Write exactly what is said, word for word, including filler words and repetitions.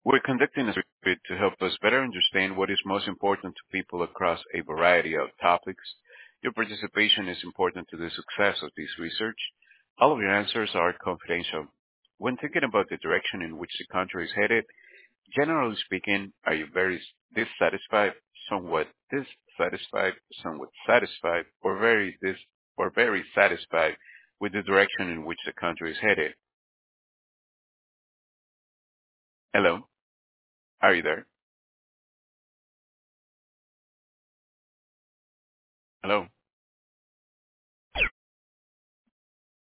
We're conducting a survey to help us better understand what is most important to people across a variety of topics. Your participation is important to the success of this research. All of your answers are confidential. When thinking about the direction in which the country is headed, generally speaking, are you very dissatisfied, somewhat dissatisfied, somewhat satisfied, or very dis or very satisfied with the direction in which the country is headed? Hello, are you there? Hello.